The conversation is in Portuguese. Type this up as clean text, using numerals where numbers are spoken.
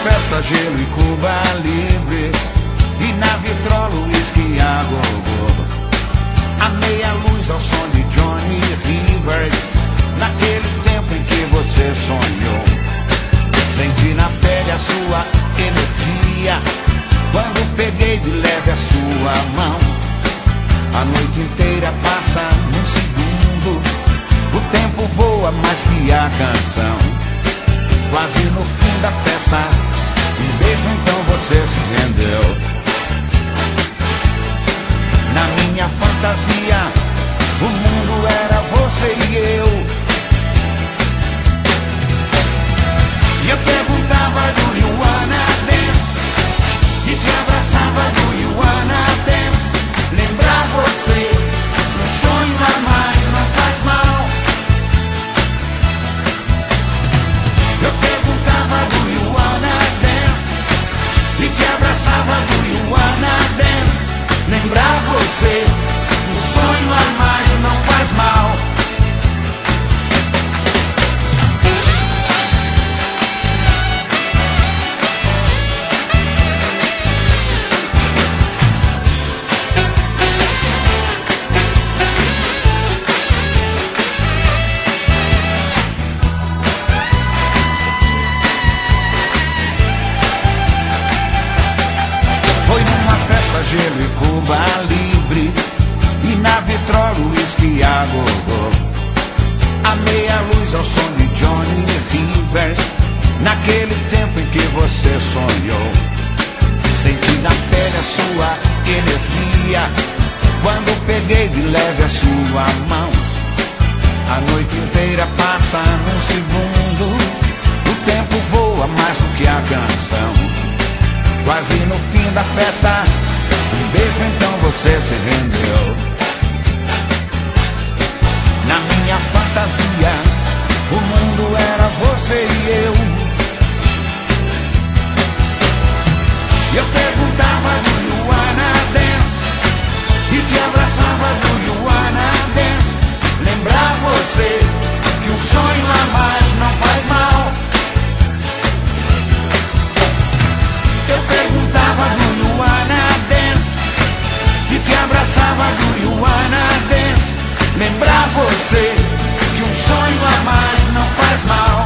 festa, gelo e Cuba Libre, e na vitrola uísque a gogo. A meia luz ao som de Johnny Rivers, naquele tempo em que você sonhou. Senti na pele a sua energia, quando peguei de leve a sua mão. A noite inteira passa num segundo, o tempo voa mais que a canção. Quase no fim da festa, um beijo, então você se rendeu. Na minha fantasia, o mundo era você e eu. E eu perguntava, do you wanna dance? E te abraçava, do you wanna dance? Lembrar você, um sonho a mais não faz mal. Eu perguntava, do you wanna dance? E te abraçava, do you wanna dance? Lembrar você, um sonho a mais não faz mal. Gelo e Cuba Libre, e na vitrola uísque a gogo. A meia luz ao som de Johnny Rivers, naquele tempo em que você sonhou. Senti na pele a sua energia, quando peguei de leve a sua mão. A noite inteira passa num segundo, o tempo voa mais do que a canção. Quase no fim da festa, um beijo, então você se rendeu. Na minha fantasia, o mundo era você e eu. E eu perguntava, do you wanna dance? E te abraçava, do you wanna dance? Lembrar você, que um sonho a mais não faz mal. Eu perguntava, do you wanna dance? E te abraçava, do you wanna dance? Lembrar você, que um sonho a mais não faz mal.